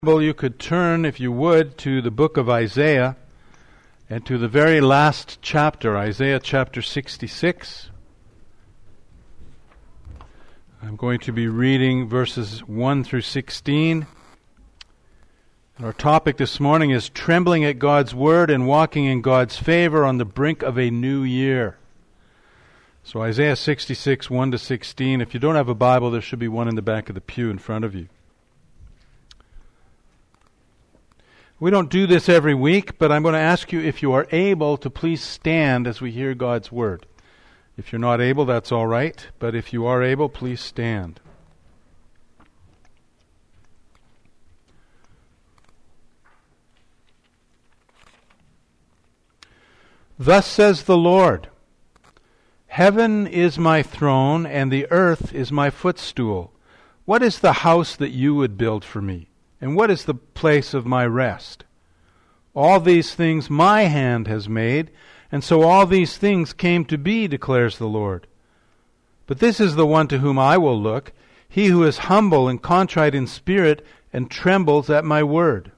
You could turn, if you would, to the book of Isaiah and to the very last chapter, Isaiah chapter 66. I'm going to be reading verses 1 through 16. And our topic this morning is trembling at God's word and walking in God's favor on the brink of a new year. So Isaiah 66, 1 to 16. If you don't have a Bible, there should be one in the back of the pew in front of you. We don't do this every week, but I'm going to ask you if you are able to please stand as we hear God's word. If you're not able, that's all right, but if you are able, please stand. Thus says the Lord, Heaven is my throne, and the earth is my footstool. What is the house that you would build for me? And what is the place of my rest? All these things my hand has made, and so all these things came to be, declares the Lord. But this is the one to whom I will look, he who is humble and contrite in spirit and trembles at my word.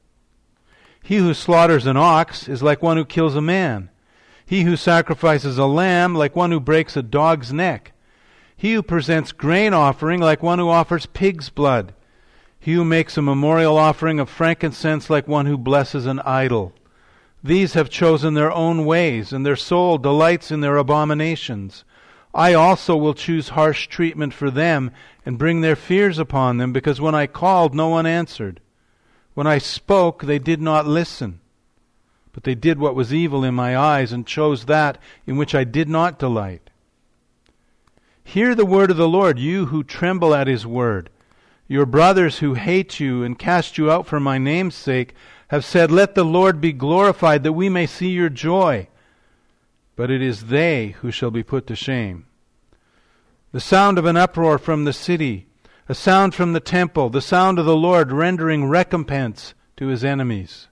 He who slaughters an ox is like one who kills a man. He who sacrifices a lamb like one who breaks a dog's neck. He who presents grain offering like one who offers pig's blood. He who makes a memorial offering of frankincense like one who blesses an idol. These have chosen their own ways, and their soul delights in their abominations. I also will choose harsh treatment for them and bring their fears upon them, because when I called, no one answered. When I spoke, they did not listen. But they did what was evil in my eyes and chose that in which I did not delight. Hear the word of the Lord, you who tremble at his word. Your brothers who hate you and cast you out for my name's sake have said, Let the Lord be glorified, that we may see your joy. But it is they who shall be put to shame. The sound of an uproar from the city, a sound from the temple, the sound of the Lord rendering recompense to his enemies.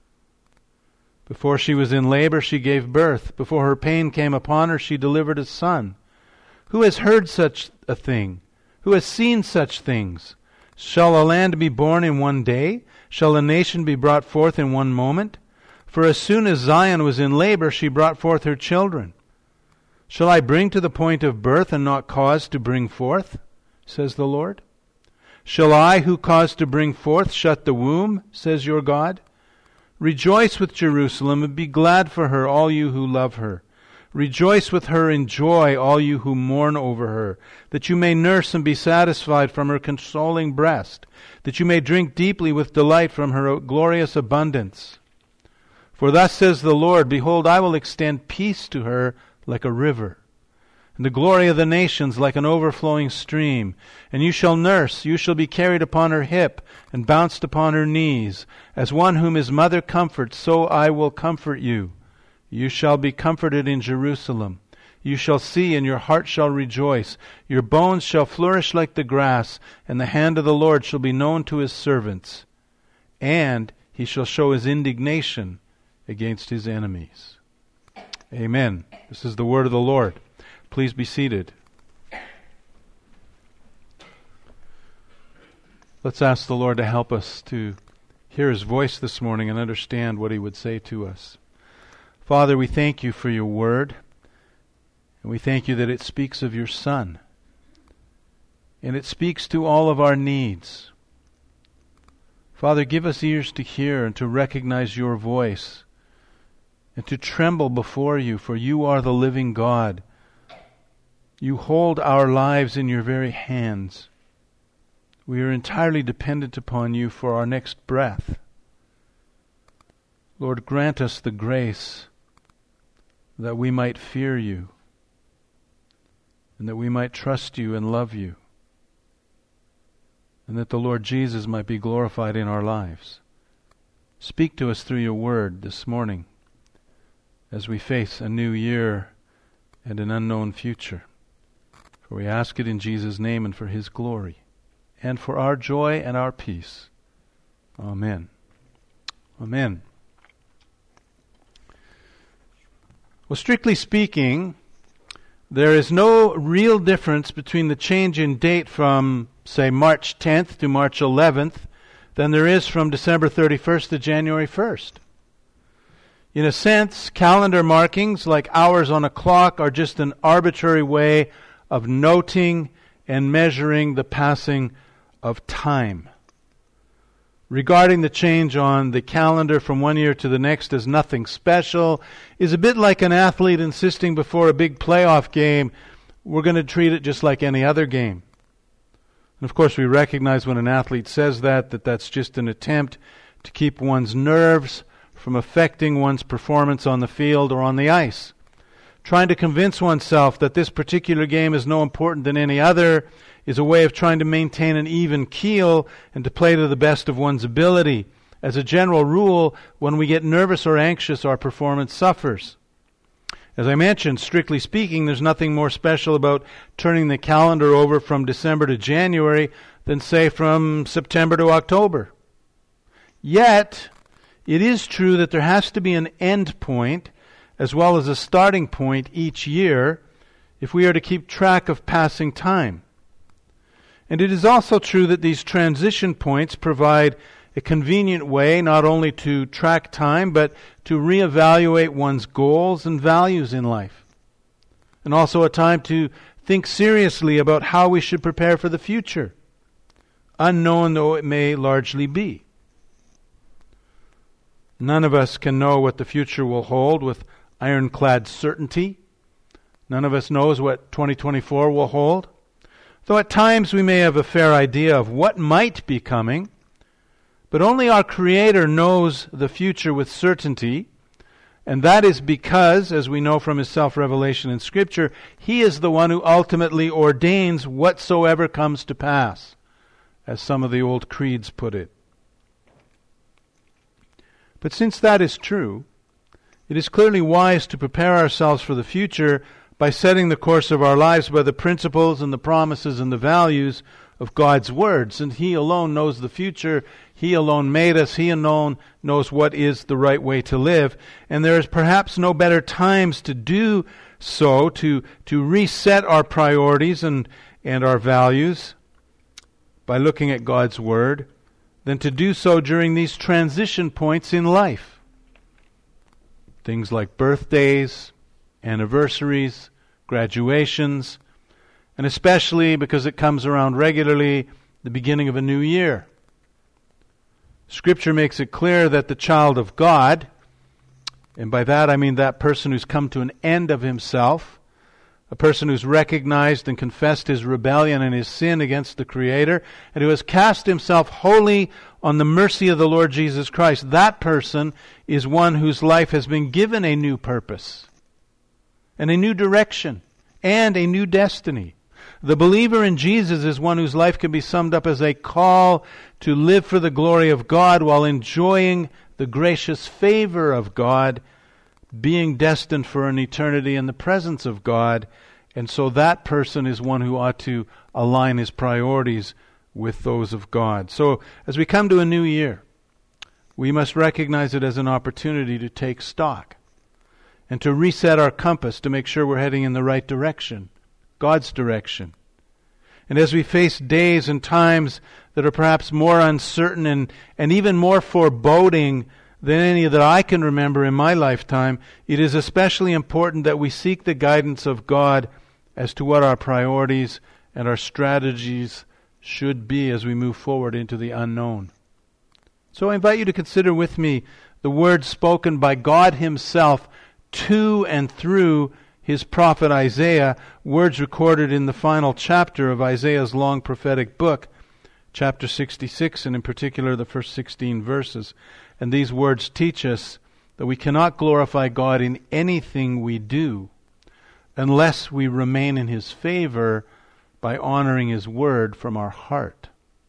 Before she was in labor, she gave birth. Before her pain came upon her, she delivered a son. Who has heard such a thing? Who has seen such things? Shall a land be born in one day? Shall a nation be brought forth in one moment? For as soon as Zion was in labor, she brought forth her children. Shall I bring to the point of birth and not cause to bring forth? Says the Lord. Shall I, who cause to bring forth, shut the womb? Says your God. Rejoice with Jerusalem and be glad for her, all you who love her. Rejoice with her in joy, all you who mourn over her, that you may nurse and be satisfied from her consoling breast, that you may drink deeply with delight from her glorious abundance. For thus says the Lord, Behold, I will extend peace to her like a river, and the glory of the nations like an overflowing stream. And you shall nurse, you shall be carried upon her hip, and bounced upon her knees. As one whom his mother comforts, so I will comfort you. You shall be comforted in Jerusalem. You shall see, and your heart shall rejoice. Your bones shall flourish like the grass, and the hand of the Lord shall be known to his servants. And he shall show his indignation against his enemies. Amen. This is the word of the Lord. Please be seated. Let's ask the Lord to help us to hear his voice this morning and understand what he would say to us. Father, we thank you for your word, and we thank you that it speaks of your Son, and it speaks to all of our needs. Father, give us ears to hear and to recognize your voice, and to tremble before you, for you are the living God. You hold our lives in your very hands. We are entirely dependent upon you for our next breath. Lord, grant us the grace that we might fear you, and that we might trust you and love you, and that the Lord Jesus might be glorified in our lives. Speak to us through your word this morning as we face a new year and an unknown future. For we ask it in Jesus' name and for his glory, and for our joy and our peace. Amen. Amen. Well, strictly speaking, there is no real difference between the change in date from, say, March 10th to March 11th than there is from December 31st to January 1st. In a sense, calendar markings, like hours on a clock, are just an arbitrary way of noting and measuring the passing of time. Regarding the change on the calendar from one year to the next as nothing special is a bit like an athlete insisting before a big playoff game, we're going to treat it just like any other game. And of course we recognize when an athlete says that's just an attempt to keep one's nerves from affecting one's performance on the field or on the ice. Trying to convince oneself that this particular game is no important than any other is a way of trying to maintain an even keel and to play to the best of one's ability. As a general rule, when we get nervous or anxious, our performance suffers. As I mentioned, strictly speaking, there's nothing more special about turning the calendar over from December to January than, say, from September to October. Yet, it is true that there has to be an end point as well as a starting point each year if we are to keep track of passing time. And it is also true that these transition points provide a convenient way not only to track time, but to reevaluate one's goals and values in life. And also a time to think seriously about how we should prepare for the future, unknown though it may largely be. None of us can know what the future will hold with ironclad certainty. None of us knows what 2024 will hold. Though at times we may have a fair idea of what might be coming, but only our Creator knows the future with certainty, and that is because, as we know from His self-revelation in Scripture, He is the one who ultimately ordains whatsoever comes to pass, as some of the old creeds put it. But since that is true, it is clearly wise to prepare ourselves for the future by setting the course of our lives by the principles and the promises and the values of God's Word. Since He alone knows the future, He alone made us, He alone knows what is the right way to live. And there is perhaps no better times to do so, to reset our priorities and our values by looking at God's Word, than to do so during these transition points in life. Things like birthdays, anniversaries, graduations, and especially because it comes around regularly, the beginning of a new year. Scripture makes it clear that the child of God, and by that I mean that person who's come to an end of himself, a person who's recognized and confessed his rebellion and his sin against the Creator, and who has cast himself wholly on the mercy of the Lord Jesus Christ, that person is one whose life has been given a new purpose, and a new direction, and a new destiny. The believer in Jesus is one whose life can be summed up as a call to live for the glory of God while enjoying the gracious favor of God, being destined for an eternity in the presence of God. And so that person is one who ought to align his priorities with those of God. So as we come to a new year, we must recognize it as an opportunity to take stock and to reset our compass to make sure we're heading in the right direction, God's direction. And as we face days and times that are perhaps more uncertain and even more foreboding than any that I can remember in my lifetime, it is especially important that we seek the guidance of God as to what our priorities and our strategies should be as we move forward into the unknown. So I invite you to consider with me the words spoken by God Himself to and through His prophet Isaiah, words recorded in the final chapter of Isaiah's long prophetic book, chapter 66, and in particular the first 16 verses. And these words teach us that we cannot glorify God in anything we do unless we remain in His favor by honoring His word from our heart.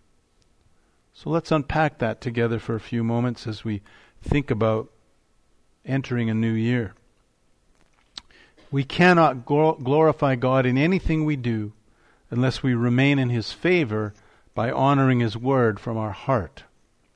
So let's unpack that together for a few moments as we think about entering a new year. We cannot glorify God in anything we do unless we remain in His favor by honoring His word from our heart.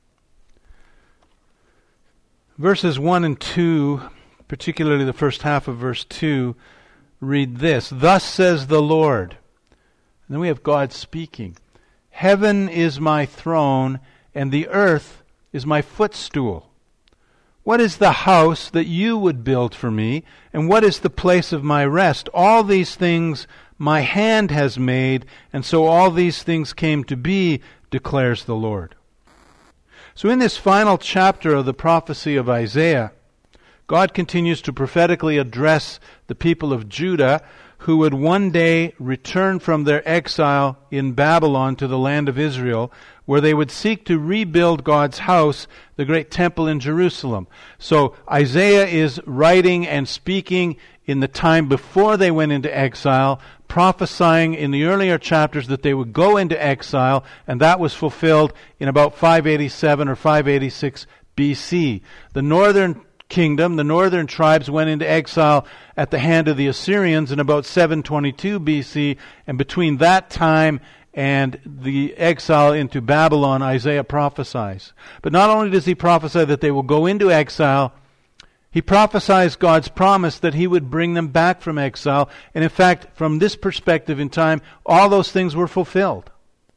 Verses 1 and 2, particularly the first half of verse 2, read this: "Thus says the Lord." And then we have God speaking. "Heaven is my throne, and the earth is my footstool. What is the house that you would build for me, and what is the place of my rest? All these things my hand has made, and so all these things came to be, declares the Lord. So in this final chapter of the prophecy of Isaiah, God continues to prophetically address the people of Judah who would one day return from their exile in Babylon to the land of Israel, where they would seek to rebuild God's house, the great temple in Jerusalem. So Isaiah is writing and speaking in the time before they went into exile, prophesying in the earlier chapters that they would go into exile, and that was fulfilled in about 587 or 586 BC. The northern kingdom, the northern tribes, went into exile at the hand of the Assyrians in about 722 BC, and between that time and the exile into Babylon, Isaiah prophesies. But not only does he prophesy that they will go into exile, he prophesies God's promise that he would bring them back from exile, and in fact, from this perspective in time, all those things were fulfilled.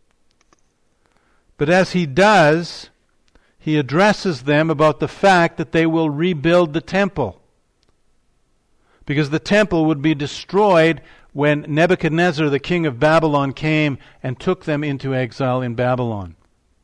But as he does, he addresses them about the fact that they will rebuild the temple. Because the temple would be destroyed when Nebuchadnezzar, the king of Babylon, came and took them into exile in Babylon.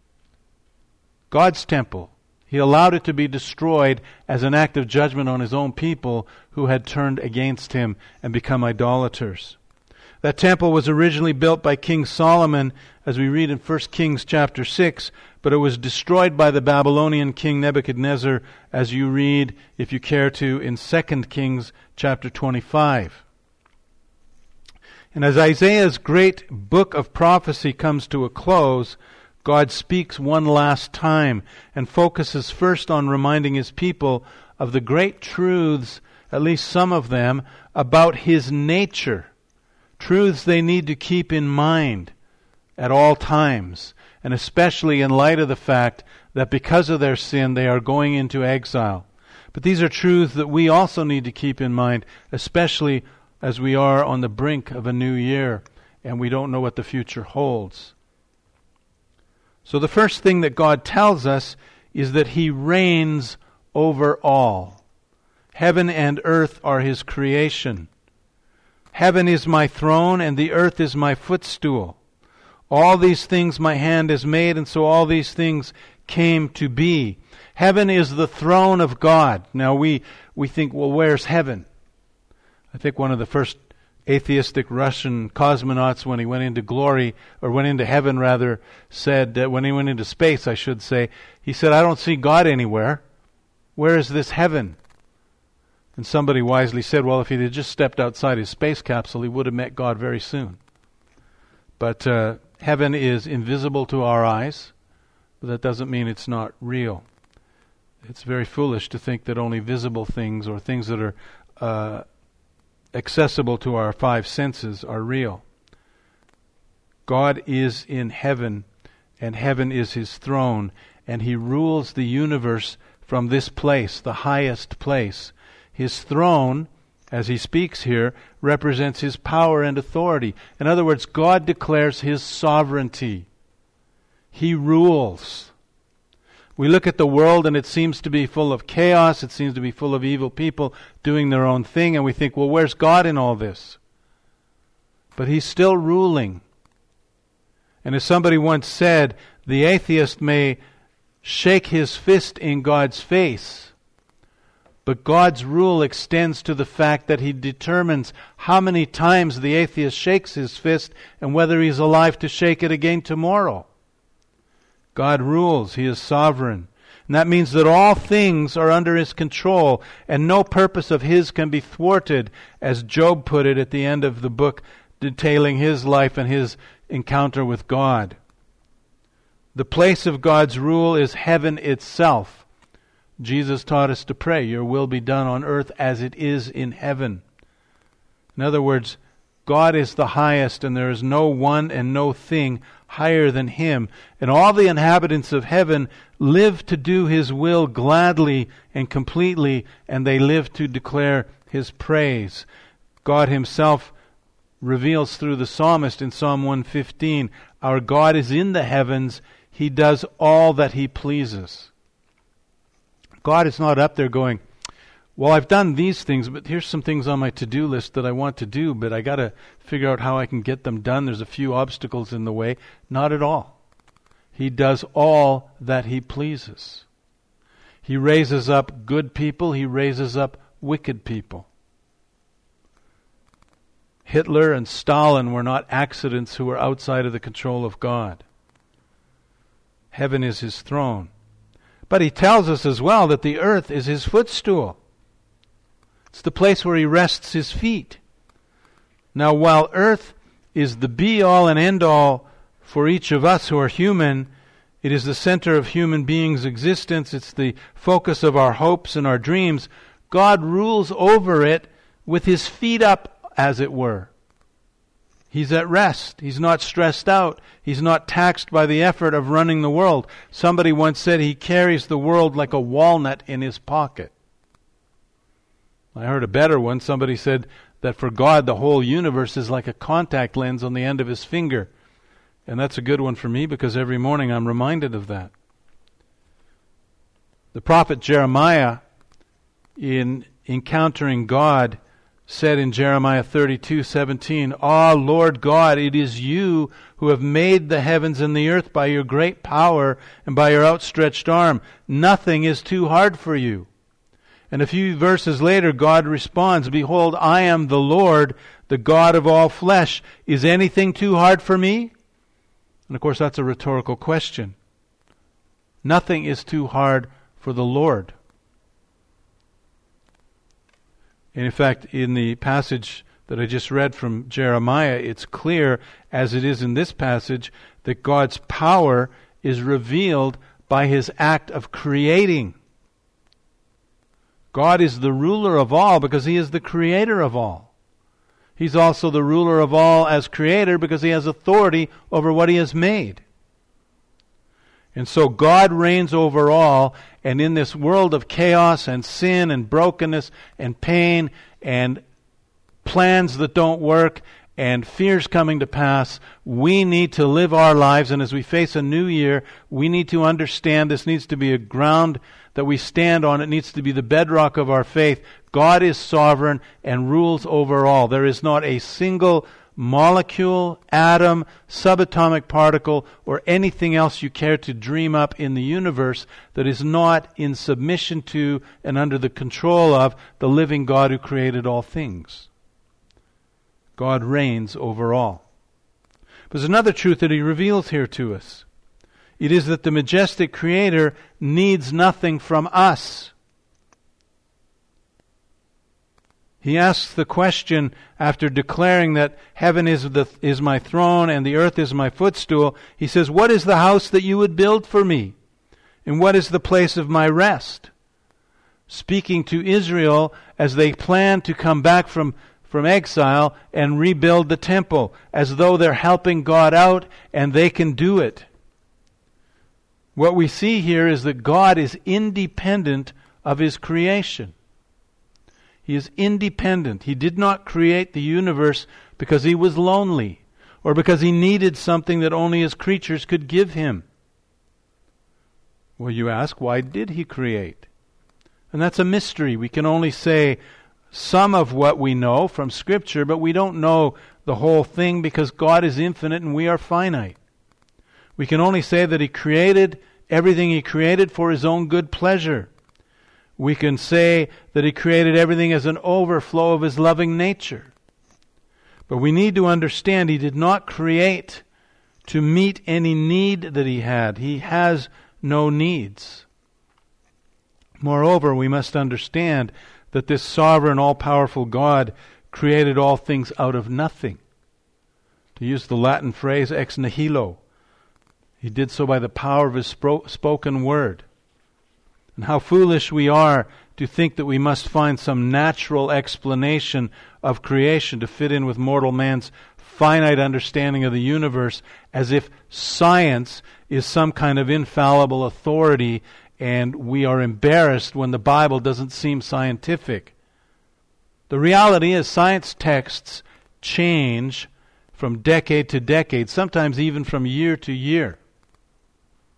God's temple, he allowed it to be destroyed as an act of judgment on his own people who had turned against him and become idolaters. That temple was originally built by King Solomon, as we read in 1 Kings chapter 6, but it was destroyed by the Babylonian king Nebuchadnezzar, as you read, if you care to, in 2 Kings chapter 25. And as Isaiah's great book of prophecy comes to a close, God speaks one last time and focuses first on reminding his people of the great truths, at least some of them, about his nature. Truths they need to keep in mind at all times, and especially in light of the fact that because of their sin they are going into exile. But these are truths that we also need to keep in mind, especially as we are on the brink of a new year and we don't know what the future holds. So the first thing that God tells us is that he reigns over all. Heaven and earth are his creation. Heaven is my throne, and the earth is my footstool. All these things my hand has made, and so all these things came to be. Heaven is the throne of God. Now we think, well, where's heaven? I think one of the first atheistic Russian cosmonauts, when he went into glory, or went into heaven rather, said, when he went into space, I should say, he said, I don't see God anywhere. Where is this heaven? And somebody wisely said, well, if he had just stepped outside his space capsule, he would have met God very soon. But heaven is invisible to our eyes, but that doesn't mean it's not real. It's very foolish to think that only visible things or things that are accessible to our five senses are real. God is in heaven, and heaven is his throne, and he rules the universe from this place, the highest place. His throne, as he speaks here, represents his power and authority. In other words, God declares his sovereignty. He rules. We look at the world and it seems to be full of chaos, it seems to be full of evil people doing their own thing, and we think, well, where's God in all this? But he's still ruling. And as somebody once said, the atheist may shake his fist in God's face, but God's rule extends to the fact that he determines how many times the atheist shakes his fist and whether he's alive to shake it again tomorrow. God rules. He is sovereign. And that means that all things are under his control and no purpose of his can be thwarted, as Job put it at the end of the book detailing his life and his encounter with God. The place of God's rule is heaven itself. Jesus taught us to pray, your will be done on earth as it is in heaven. In other words, God is the highest, and there is no one and no thing higher than him. And all the inhabitants of heaven live to do his will gladly and completely, and they live to declare his praise. God himself reveals through the psalmist in Psalm 115, our God is in the heavens, He does all that He pleases. God is not up there going, well, I've done these things, but here's some things on my to-do list that I want to do, but I got to figure out how I can get them done. There's a few obstacles in the way. Not at all. He does all that He pleases. He raises up good people. He raises up wicked people. Hitler and Stalin were not accidents who were outside of the control of God. Heaven is His throne. But He tells us as well that the earth is His footstool. It's the place where He rests His feet. Now, while earth is the be-all and end-all for each of us who are human, it is the center of human beings' existence. It's the focus of our hopes and our dreams. God rules over it with His feet up, as it were. He's at rest. He's not stressed out. He's not taxed by the effort of running the world. Somebody once said He carries the world like a walnut in His pocket. I heard a better one. Somebody said that for God the whole universe is like a contact lens on the end of His finger. And that's a good one for me because every morning I'm reminded of that. The prophet Jeremiah, in encountering God, said in Jeremiah 32:17, "Ah, Lord God, it is You who have made the heavens and the earth by Your great power and by Your outstretched arm. Nothing is too hard for You." And a few verses later, God responds, "Behold, I am the Lord, the God of all flesh. Is anything too hard for Me?" And of course, that's a rhetorical question. Nothing is too hard for the Lord. And in fact, in the passage that I just read from Jeremiah, it's clear, as it is in this passage, that God's power is revealed by His act of creating. God is the ruler of all because He is the creator of all. He's also the ruler of all as creator because He has authority over what He has made. And so God reigns over all, and in this world of chaos and sin and brokenness and pain and plans that don't work and fears coming to pass, we need to live our lives, and as we face a new year, we need to understand this needs to be a ground that we stand on. It needs to be the bedrock of our faith. God is sovereign and rules over all. There is not a single molecule, atom, subatomic particle, or anything else you care to dream up in the universe that is not in submission to and under the control of the living God who created all things. God reigns over all. But there's another truth that He reveals here to us. It is that the majestic Creator needs nothing from us. He asks the question after declaring that heaven is my throne and the earth is my footstool. He says, "What is the house that You would build for Me? And what is the place of my rest?" Speaking to Israel as they plan to come back from exile and rebuild the temple, as though they're helping God out and they can do it. What we see here is that God is independent of His creation. He is independent. He did not create the universe because He was lonely or because He needed something that only His creatures could give Him. Well, you ask, why did He create? And that's a mystery. We can only say some of what we know from Scripture, but we don't know the whole thing because God is infinite and we are finite. We can only say that He created everything He created for His own good pleasure. We can say that He created everything as an overflow of His loving nature. But we need to understand He did not create to meet any need that He had. He has no needs. Moreover, we must understand that this sovereign, all-powerful God created all things out of nothing. To use the Latin phrase ex nihilo, He did so by the power of His spoken word. And how foolish we are to think that we must find some natural explanation of creation to fit in with mortal man's finite understanding of the universe, as if science is some kind of infallible authority and we are embarrassed when the Bible doesn't seem scientific. The reality is science texts change from decade to decade, sometimes even from year to year.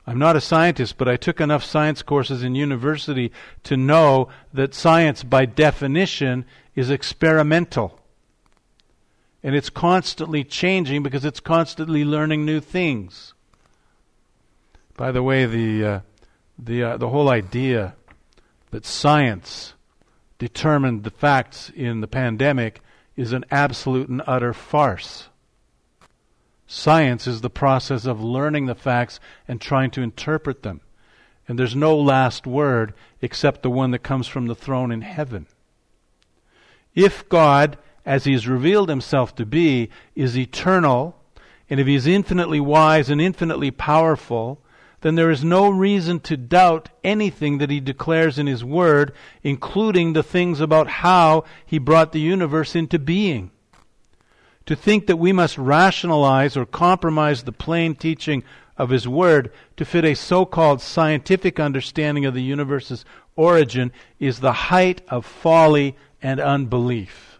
I'm not a scientist, but I took enough science courses in university to know that science, by definition, is experimental. And it's constantly changing because it's constantly learning new things. By the way, the whole idea that science determined the facts in the pandemic is an absolute and utter farce. Science is the process of learning the facts and trying to interpret them. And there's no last word except the one that comes from the throne in heaven. If God, as He's revealed Himself to be, is eternal, and if He's infinitely wise and infinitely powerful, then there is no reason to doubt anything that He declares in His Word, including the things about how He brought the universe into being. To think that we must rationalize or compromise the plain teaching of His Word to fit a so-called scientific understanding of the universe's origin is the height of folly and unbelief.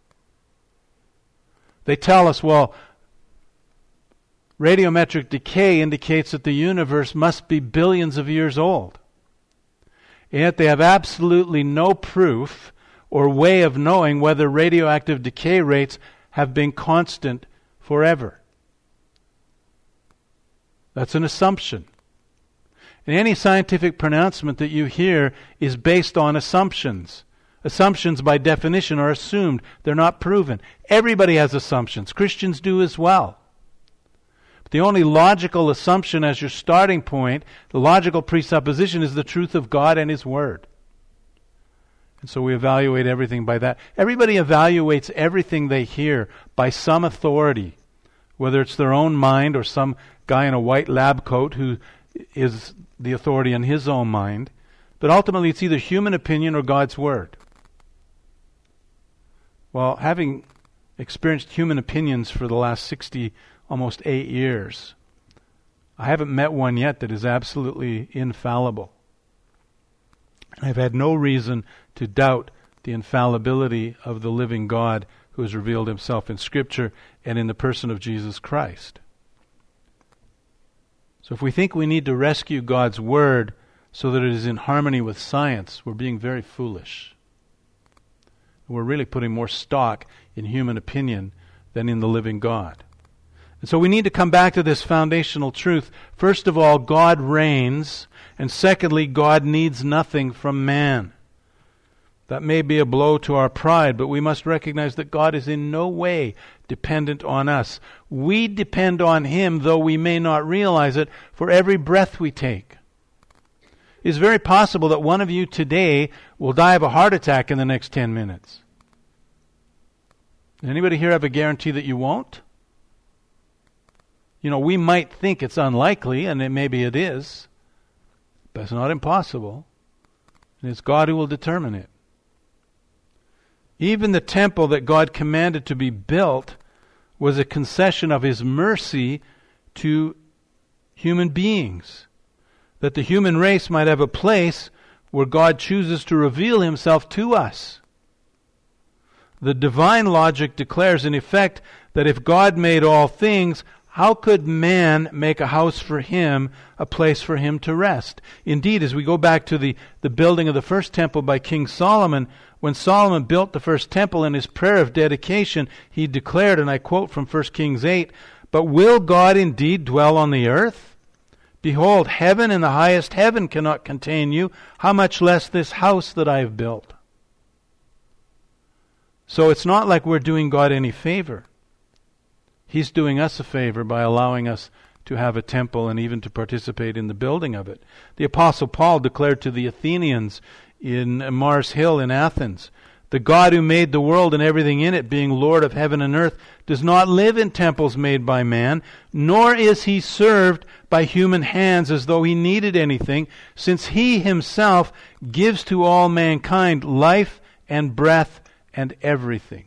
They tell us, well, radiometric decay indicates that the universe must be billions of years old. And yet they have absolutely no proof or way of knowing whether radioactive decay rates have been constant forever. That's an assumption. And any scientific pronouncement that you hear is based on assumptions. Assumptions, by definition, are assumed. They're not proven. Everybody has assumptions. Christians do as well. But the only logical assumption as your starting point, the logical presupposition, is the truth of God and His Word. And so we evaluate everything by that. Everybody evaluates everything they hear by some authority, whether it's their own mind or some guy in a white lab coat who is the authority in his own mind. But ultimately it's either human opinion or God's Word. Well, having experienced human opinions for the last 60, almost 8 years, I haven't met one yet that is absolutely infallible. I've had no reason to doubt the infallibility of the living God who has revealed Himself in Scripture and in the person of Jesus Christ. So if we think we need to rescue God's Word so that it is in harmony with science, we're being very foolish. We're really putting more stock in human opinion than in the living God. And so we need to come back to this foundational truth. First of all, God reigns, and secondly, God needs nothing from man. That may be a blow to our pride, but we must recognize that God is in no way dependent on us. We depend on Him, though we may not realize it, for every breath we take. It's very possible that one of you today will die of a heart attack in the next 10 minutes. Anybody here have a guarantee that you won't? You know, we might think it's unlikely, and maybe it is, but it's not impossible. And it's God who will determine it. Even the temple that God commanded to be built was a concession of His mercy to human beings, that the human race might have a place where God chooses to reveal Himself to us. The divine logic declares, in effect, that if God made all things, how could man make a house for Him, a place for Him to rest? Indeed, as we go back to the building of the first temple by King Solomon, when Solomon built the first temple in his prayer of dedication, he declared, and I quote from 1 Kings 8, "But will God indeed dwell on the earth? Behold, heaven and the highest heaven cannot contain you. How much less this house that I have built?" So it's not like we're doing God any favor. He's doing us a favor by allowing us to have a temple and even to participate in the building of it. The Apostle Paul declared to the Athenians in Mars Hill in Athens, "The God who made the world and everything in it, being Lord of heaven and earth, does not live in temples made by man, nor is He served by human hands as though He needed anything, since He Himself gives to all mankind life and breath and everything."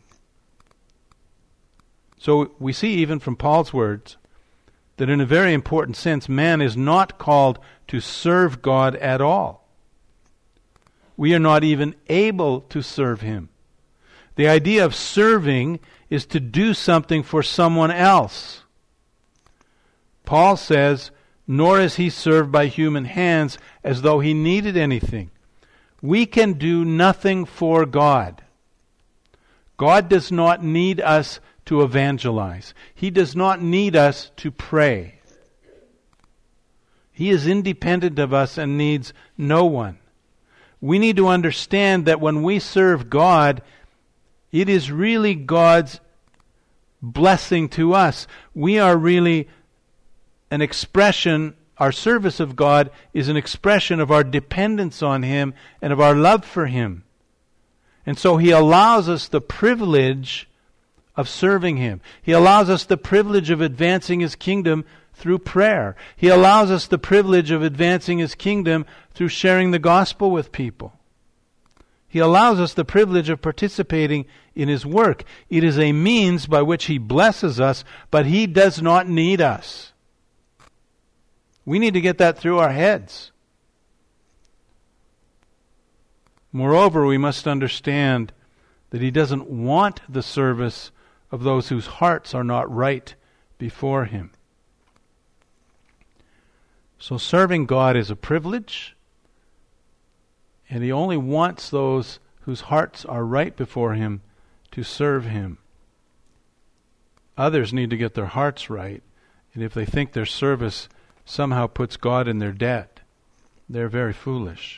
So we see even from Paul's words that in a very important sense, man is not called to serve God at all. We are not even able to serve Him. The idea of serving is to do something for someone else. Paul says nor is he served by human hands as though he needed anything. We can do nothing for God. God does not need us to evangelize. He does not need us to pray. He is independent of us and needs no one. We need to understand that when we serve God, it is really God's blessing to us. We are really an expression, our service of God is an expression of our dependence on Him and of our love for Him. And so He allows us the privilege of serving Him. He allows us the privilege of advancing His kingdom through prayer. He allows us the privilege of advancing His kingdom through sharing the gospel with people. He allows us the privilege of participating in His work. It is a means by which He blesses us, but He does not need us. We need to get that through our heads. Moreover, we must understand that He doesn't want the service of those whose hearts are not right before Him. So serving God is a privilege, and He only wants those whose hearts are right before Him to serve Him. Others need to get their hearts right, and if they think their service somehow puts God in their debt, they're very foolish.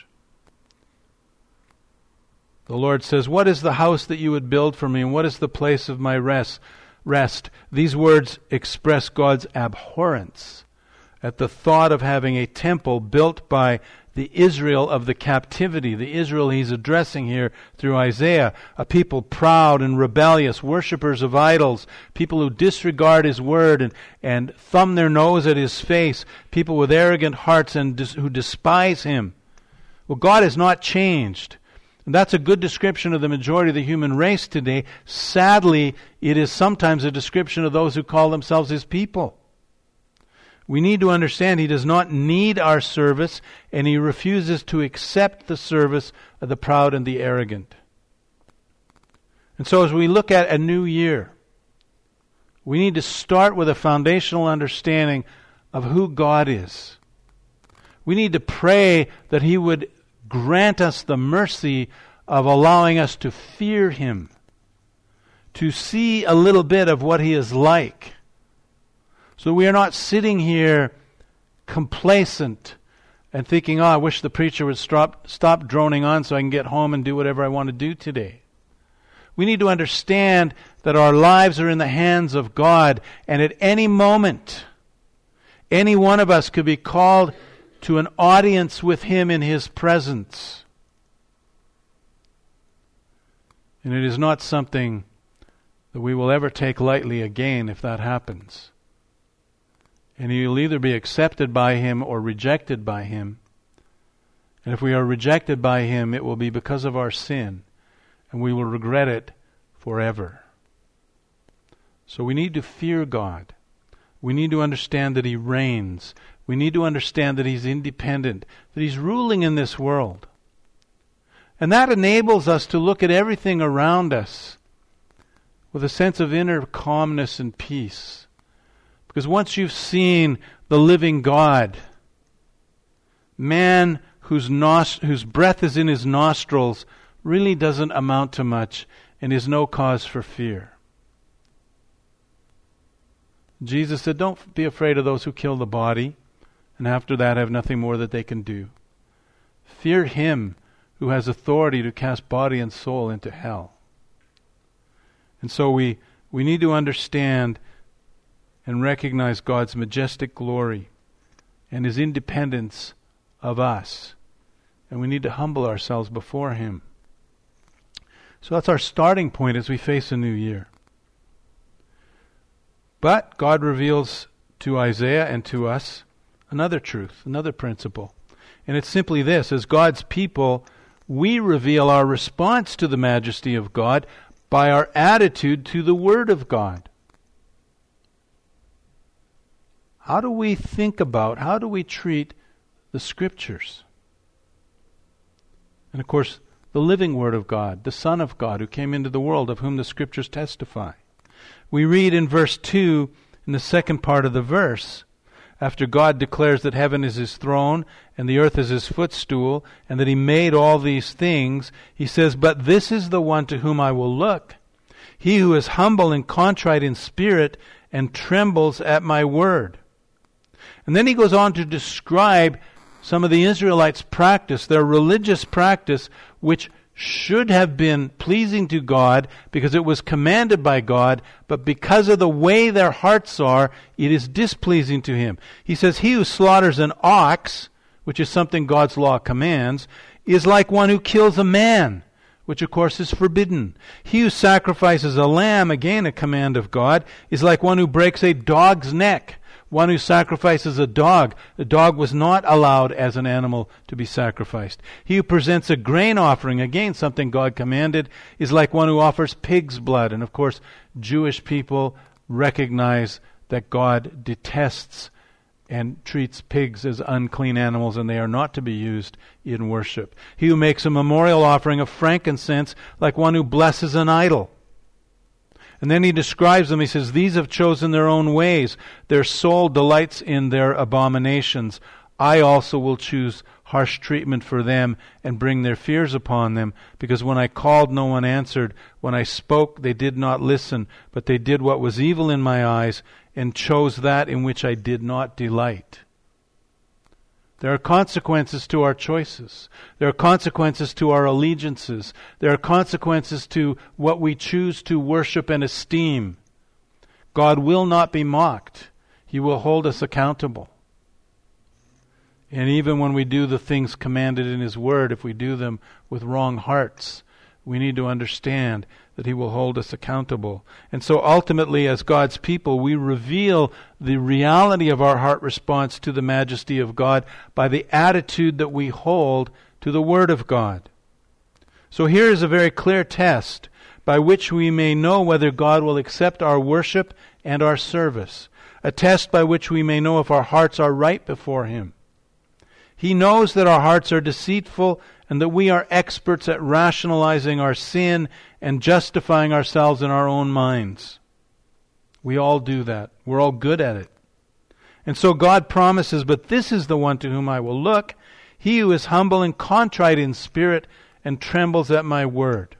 The Lord says, "What is the house that you would build for me, and what is the place of my rest?" These words express God's abhorrence at the thought of having a temple built by the Israel of the captivity, the Israel He's addressing here through Isaiah, a people proud and rebellious, worshippers of idols, people who disregard His word and thumb their nose at His face, people with arrogant hearts and who despise Him. Well, God has not changed. And that's a good description of the majority of the human race today. Sadly, it is sometimes a description of those who call themselves His people. We need to understand He does not need our service, and He refuses to accept the service of the proud and the arrogant. And so as we look at a new year, we need to start with a foundational understanding of who God is. We need to pray that He would grant us the mercy of allowing us to fear Him, to see a little bit of what He is like. So we are not sitting here complacent and thinking, I wish the preacher would stop droning on so I can get home and do whatever I want to do today. We need to understand that our lives are in the hands of God, and at any moment, any one of us could be called to an audience with Him in His presence. And it is not something that we will ever take lightly again if that happens. And you'll either be accepted by Him or rejected by Him. And if we are rejected by Him, it will be because of our sin, and we will regret it forever. So we need to fear God. We need to understand that He reigns. We need to understand that He's independent, that He's ruling in this world. And that enables us to look at everything around us with a sense of inner calmness and peace. Because once you've seen the living God, man whose breath is in his nostrils really doesn't amount to much and is no cause for fear. Jesus said, don't be afraid of those who kill the body, and after that have nothing more that they can do. Fear Him who has authority to cast body and soul into hell. And so we need to understand and recognize God's majestic glory and His independence of us. And we need to humble ourselves before Him. So that's our starting point as we face a new year. But God reveals to Isaiah and to us another truth, another principle. And it's simply this: as God's people, we reveal our response to the majesty of God by our attitude to the Word of God. How do we think about, how do we treat the Scriptures? And of course, the living Word of God, the Son of God who came into the world, of whom the Scriptures testify. We read in verse 2, in the second part of the verse, after God declares that heaven is his throne and the earth is his footstool, and that he made all these things, he says, "But this is the one to whom I will look, he who is humble and contrite in spirit and trembles at my word." And then he goes on to describe some of the Israelites' practice, their religious practice, which should have been pleasing to God because it was commanded by God, but because of the way their hearts are, it is displeasing to him. He says, "He who slaughters an ox," which is something God's law commands, "is like one who kills a man," which of course is forbidden. "He who sacrifices a lamb," again a command of God, "is like one who breaks a dog's neck." One who sacrifices a dog. The dog was not allowed as an animal to be sacrificed. He who presents a grain offering, again something God commanded, is like one who offers pig's blood. And of course, Jewish people recognize that God detests and treats pigs as unclean animals, and they are not to be used in worship. He who makes a memorial offering of frankincense, like one who blesses an idol. And then he describes them. He says, "These have chosen their own ways. Their soul delights in their abominations. I also will choose harsh treatment for them and bring their fears upon them. Because when I called, no one answered. When I spoke, they did not listen. But they did what was evil in my eyes and chose that in which I did not delight." There are consequences to our choices. There are consequences to our allegiances. There are consequences to what we choose to worship and esteem. God will not be mocked. He will hold us accountable. And even when we do the things commanded in his word, if we do them with wrong hearts, we need to understand that he will hold us accountable. And so ultimately, as God's people, we reveal the reality of our heart response to the majesty of God by the attitude that we hold to the Word of God. So here is a very clear test by which we may know whether God will accept our worship and our service. A test by which we may know if our hearts are right before him. He knows that our hearts are deceitful and that we are experts at rationalizing our sin and justifying ourselves in our own minds. We all do that. We're all good at it. And so God promises, "But this is the one to whom I will look, he who is humble and contrite in spirit and trembles at my word."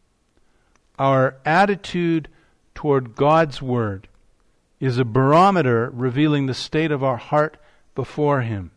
Our attitude toward God's word is a barometer revealing the state of our heart before him.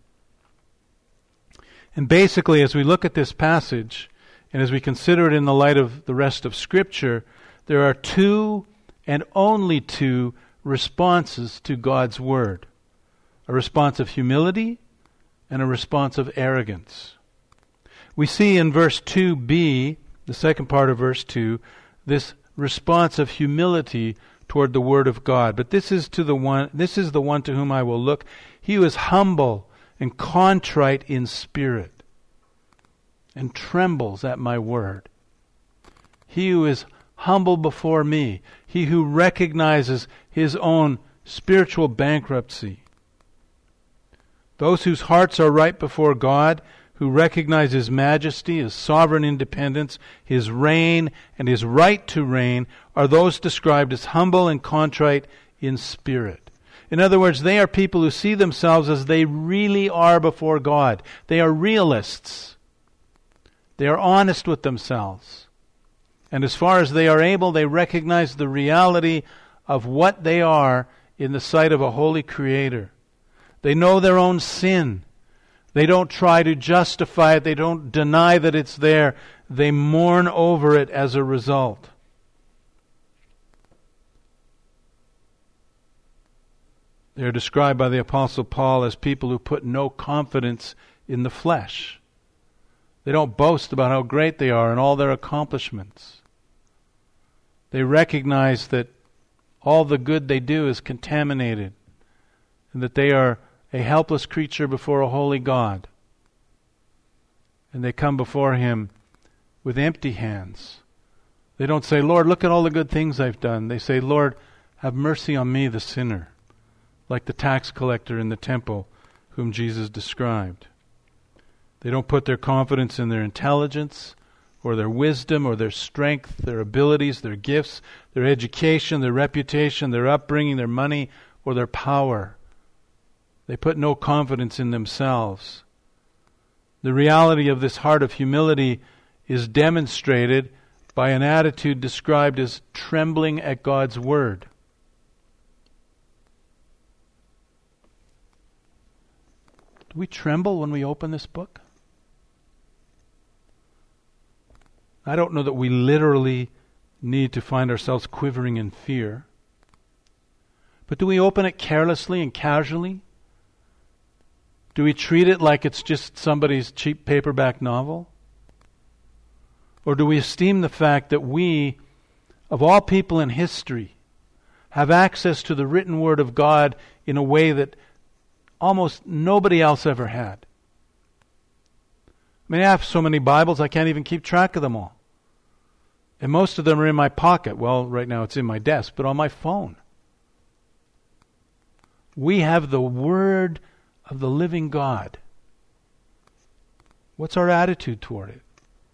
And basically, as we look at this passage, and as we consider it in the light of the rest of Scripture, there are two and only two responses to God's Word. A response of humility and a response of arrogance. We see in verse 2b, the second part of verse 2, this response of humility toward the Word of God. "But this is the one to whom I will look, he who is humble and contrite in spirit, and trembles at my word." He who is humble before me, he who recognizes his own spiritual bankruptcy. Those whose hearts are right before God, who recognize his majesty, his sovereign independence, his reign, and his right to reign, are those described as humble and contrite in spirit. In other words, they are people who see themselves as they really are before God. They are realists. They are honest with themselves. And as far as they are able, they recognize the reality of what they are in the sight of a holy Creator. They know their own sin. They don't try to justify it. They don't deny that it's there. They mourn over it as a result. They are described by the Apostle Paul as people who put no confidence in the flesh. They don't boast about how great they are and all their accomplishments. They recognize that all the good they do is contaminated and that they are a helpless creature before a holy God. And they come before him with empty hands. They don't say, "Lord, look at all the good things I've done." They say, "Lord, have mercy on me, the sinner," like the tax collector in the temple whom Jesus described. They don't put their confidence in their intelligence or their wisdom or their strength, their abilities, their gifts, their education, their reputation, their upbringing, their money, or their power. They put no confidence in themselves. The reality of this heart of humility is demonstrated by an attitude described as trembling at God's word. Do we tremble when we open this book? I don't know that we literally need to find ourselves quivering in fear. But do we open it carelessly and casually? Do we treat it like it's just somebody's cheap paperback novel? Or do we esteem the fact that we, of all people in history, have access to the written Word of God in a way that almost nobody else ever had? I mean, I have so many Bibles I can't even keep track of them all. And most of them are in my pocket. Well, right now it's in my desk, but on my phone. We have the Word of the living God. What's our attitude toward it?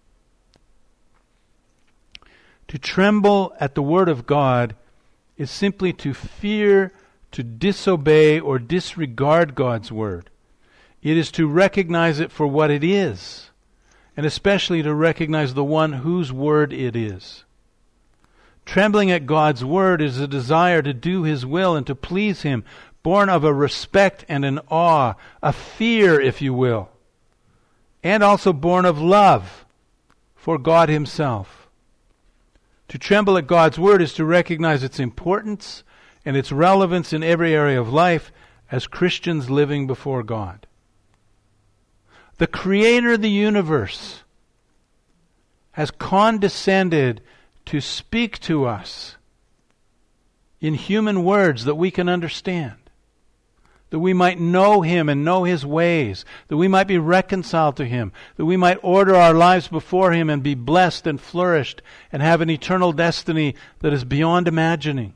To tremble at the Word of God is simply to fear to disobey or disregard God's Word. It is to recognize it for what it is, and especially to recognize the one whose Word it is. Trembling at God's Word is a desire to do His will and to please Him, born of a respect and an awe, a fear, if you will, and also born of love for God Himself. To tremble at God's Word is to recognize its importance and its relevance in every area of life as Christians living before God. The Creator of the universe has condescended to speak to us in human words that we can understand, that we might know Him and know His ways, that we might be reconciled to Him, that we might order our lives before Him and be blessed and flourished and have an eternal destiny that is beyond imagining.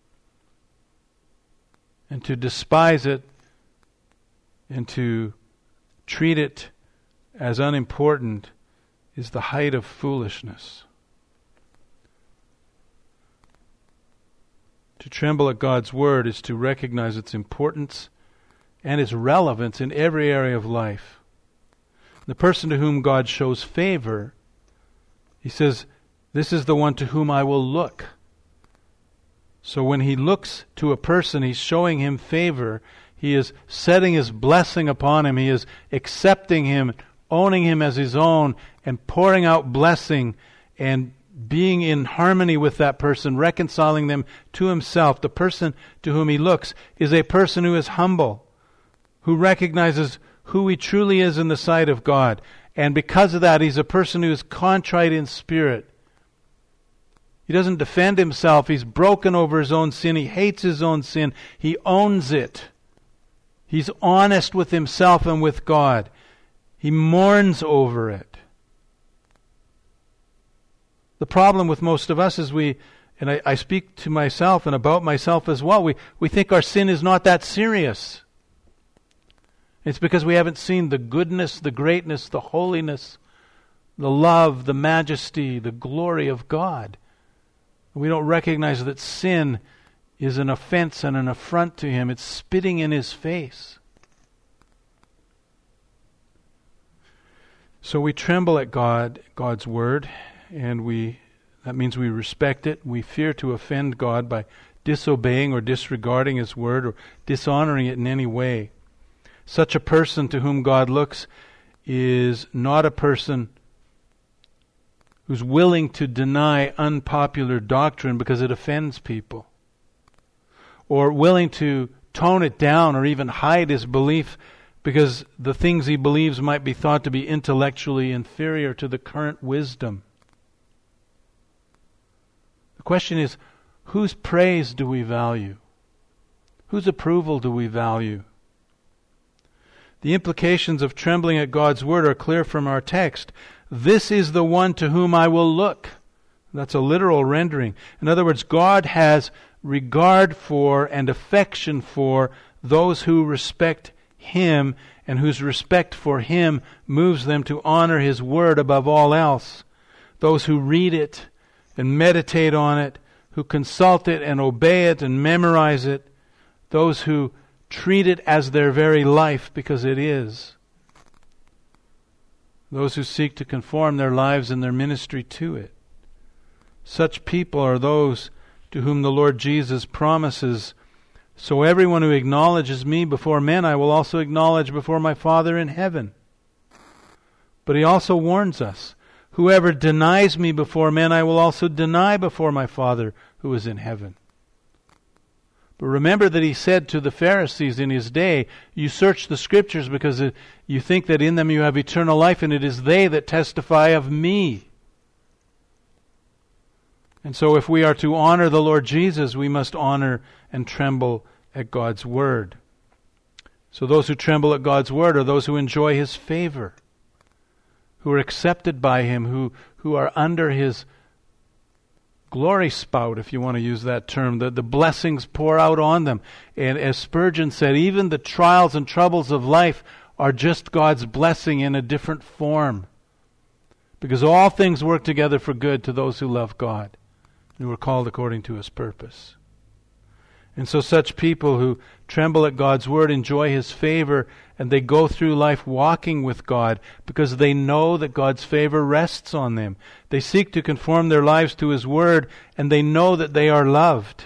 And to despise it and to treat it as unimportant is the height of foolishness. To tremble at God's Word is to recognize its importance and its relevance in every area of life. The person to whom God shows favor, He says, this is the one to whom I will look. So when He looks to a person, He's showing him favor. He is setting His blessing upon him. He is accepting him, owning him as His own, and pouring out blessing and being in harmony with that person, reconciling them to Himself. The person to whom He looks is a person who is humble, who recognizes who he truly is in the sight of God. And because of that, he's a person who is contrite in spirit. He doesn't defend himself. He's broken over his own sin. He hates his own sin. He owns it. He's honest with himself and with God. He mourns over it. The problem with most of us is and I speak to myself and about myself as well, we think our sin is not that serious. It's because we haven't seen the goodness, the greatness, the holiness, the love, the majesty, the glory of God. We don't recognize that sin is an offense and an affront to Him. It's spitting in His face. So we tremble at God's Word, and that means we respect it. We fear to offend God by disobeying or disregarding His Word or dishonoring it in any way. Such a person to whom God looks is not a person who's willing to deny unpopular doctrine because it offends people, or willing to tone it down or even hide his belief because the things he believes might be thought to be intellectually inferior to the current wisdom. The question is, whose praise do we value? Whose approval do we value? The implications of trembling at God's Word are clear from our text. This is the one to whom I will look. That's a literal rendering. In other words, God has regard for and affection for those who respect Him, and whose respect for Him moves them to honor His Word above all else. Those who read it and meditate on it, who consult it and obey it and memorize it, those who treat it as their very life, because it is. Those who seek to conform their lives and their ministry to it. Such people are those to whom the Lord Jesus promises, "So everyone who acknowledges me before men, I will also acknowledge before my Father in heaven." But he also warns us, "Whoever denies me before men, I will also deny before my Father who is in heaven." But remember that he said to the Pharisees in his day, "You search the Scriptures because you think that in them you have eternal life, and it is they that testify of me." And so if we are to honor the Lord Jesus, we must honor and tremble at God's Word. So those who tremble at God's Word are those who enjoy His favor, who are accepted by Him, who are under His glory spout, if you want to use that term. The blessings pour out on them. And as Spurgeon said, even the trials and troubles of life are just God's blessing in a different form. Because all things work together for good to those who love God, who are called according to His purpose. And so such people who tremble at God's Word enjoy His favor, and they go through life walking with God because they know that God's favor rests on them. They seek to conform their lives to His Word, and they know that they are loved.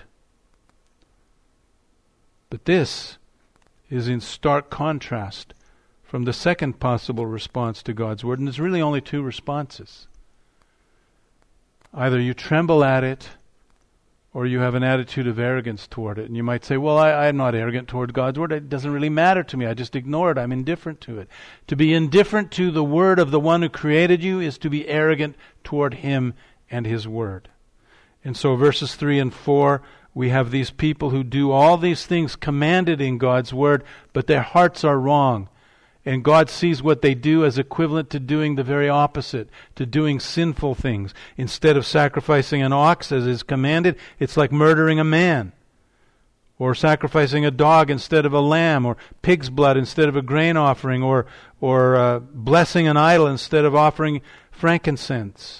But this is in stark contrast from the second possible response to God's Word, and there's really only two responses. Either you tremble at it, or you have an attitude of arrogance toward it. And you might say, "Well, I'm not arrogant toward God's Word. It doesn't really matter to me. I just ignore it. I'm indifferent to it." To be indifferent to the Word of the one who created you is to be arrogant toward Him and His Word. And so verses 3 and 4, we have these people who do all these things commanded in God's Word, but their hearts are wrong. And God sees what they do as equivalent to doing the very opposite, to doing sinful things. Instead of sacrificing an ox as is commanded, it's like murdering a man. Or sacrificing a dog instead of a lamb, or pig's blood instead of a grain offering, or blessing an idol instead of offering frankincense.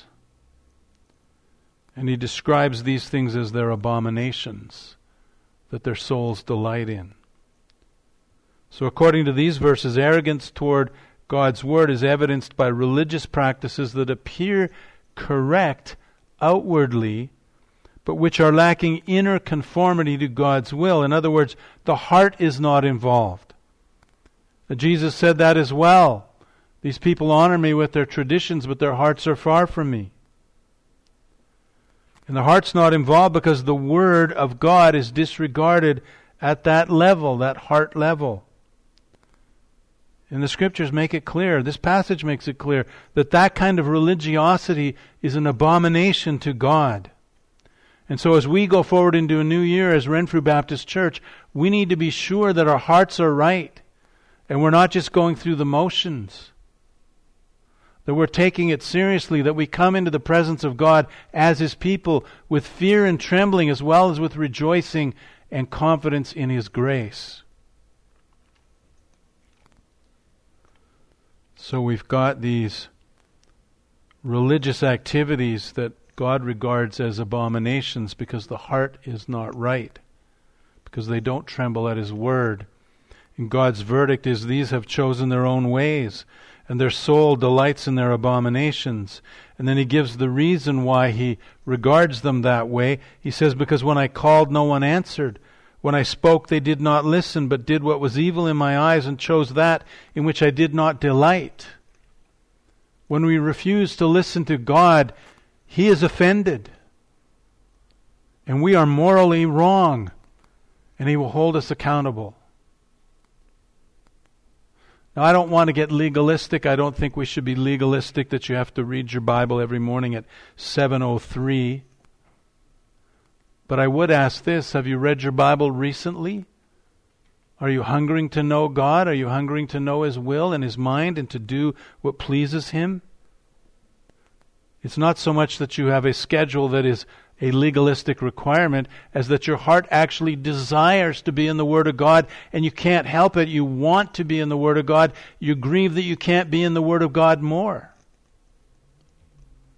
And he describes these things as their abominations that their souls delight in. So according to these verses, arrogance toward God's Word is evidenced by religious practices that appear correct outwardly, but which are lacking inner conformity to God's will. In other words, the heart is not involved. Jesus said that as well. "These people honor me with their traditions, but their hearts are far from me." And the heart's not involved because the Word of God is disregarded at that level, that heart level. And the Scriptures make it clear, this passage makes it clear, that kind of religiosity is an abomination to God. And so as we go forward into a new year as Renfrew Baptist Church, we need to be sure that our hearts are right, and we're not just going through the motions. That we're taking it seriously, that we come into the presence of God as His people with fear and trembling, as well as with rejoicing and confidence in His grace. So we've got these religious activities that God regards as abominations because the heart is not right, because they don't tremble at His Word. And God's verdict is these have chosen their own ways, and their soul delights in their abominations. And then He gives the reason why He regards them that way. He says, "Because when I called, no one answered. When I spoke, they did not listen, but did what was evil in my eyes and chose that in which I did not delight." When we refuse to listen to God, He is offended. And we are morally wrong, and He will hold us accountable. Now, I don't want to get legalistic. I don't think we should be legalistic that you have to read your Bible every morning at 7:03. But I would ask this, have you read your Bible recently? Are you hungering to know God? Are you hungering to know His will and His mind and to do what pleases Him? It's not so much that you have a schedule that is a legalistic requirement as that your heart actually desires to be in the Word of God, and you can't help it. You want to be in the Word of God. You grieve that you can't be in the Word of God more.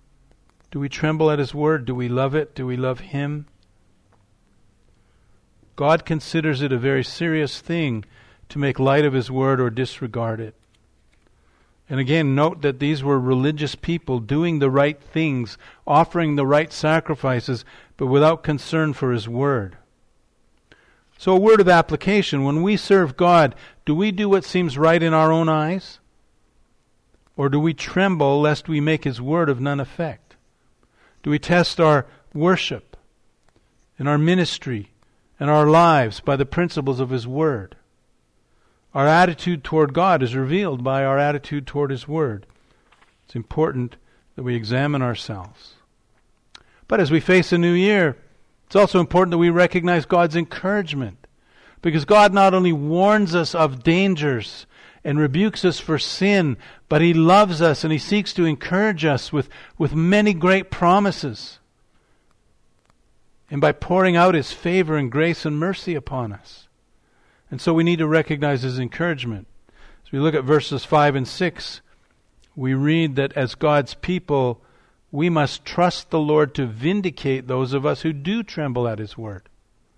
Do we tremble at His Word? Do we love it? Do we love Him? God considers it a very serious thing to make light of His word or disregard it. And again, note that these were religious people doing the right things, offering the right sacrifices, but without concern for His word. So a word of application: when we serve God, do we do what seems right in our own eyes? Or do we tremble lest we make His word of none effect? Do we test our worship and our ministry and our lives by the principles of His word? Our attitude toward God is revealed by our attitude toward His word. It's important that we examine ourselves. But as we face a new year, it's also important that we recognize God's encouragement, because God not only warns us of dangers and rebukes us for sin, but He loves us and He seeks to encourage us with many great promises, and by pouring out His favor and grace and mercy upon us. And so we need to recognize His encouragement. As we look at verses 5 and 6, we read that as God's people, we must trust the Lord to vindicate those of us who do tremble at His word.